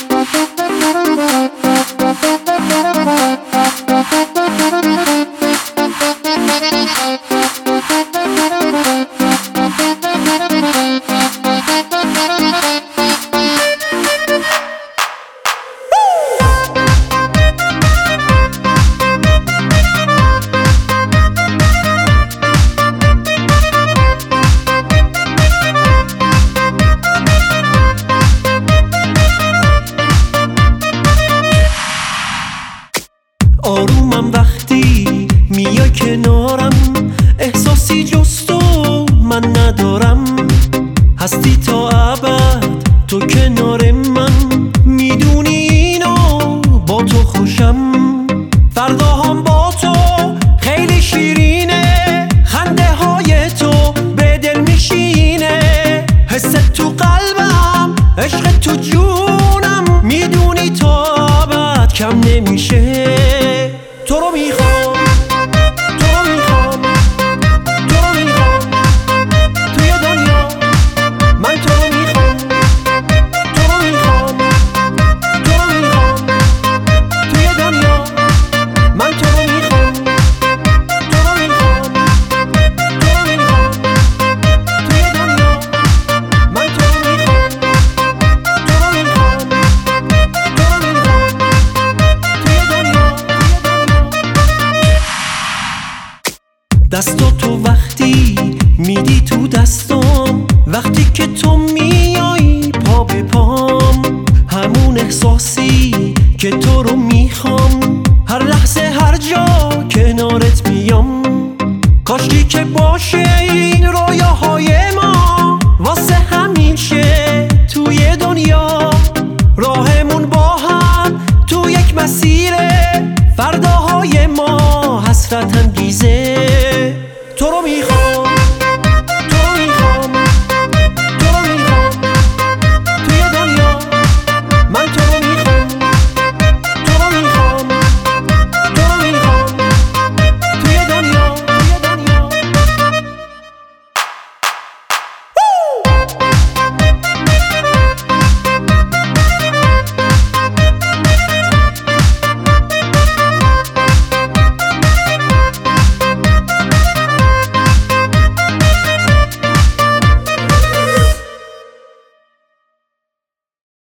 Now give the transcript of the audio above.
آرومم وقتی میای کنارم، احساسی جز تو من ندارم. هستی تا ابد تو کنار من، میدونی اینو با تو خوشم. فرداهام با تو خیلی شیرینه، خنده های تو به دل میشینه. حست تو قلبم، عشق تو جونم، میدونی تا ابد کم نمیشه. تو رو میخوام، تو رو میخوام، تو رو میخوام توی دنیا. من تو رو میخوام، تو رو میخوام، تو رو میخوام توی دنیا. من تو رو میخوام، تو رو میخوام، تو رو میخوام توی دنیا. من تو رو میخوام، تو رو میخوام، تو رو میخوام توی دنیا. دستاتو وقتی میدی تو دستام، وقتی که تو میای پا به پام، همون احساسی که تو رو میخوام. هر لحظه هر جا کنارت میام. کاشکی که باشه این رویاهای ما، واسه همیشه توی دنیا. راهمون با هم تو یک مسیره، فرداهای ما حسرت انگیزه. تو رو میخوام.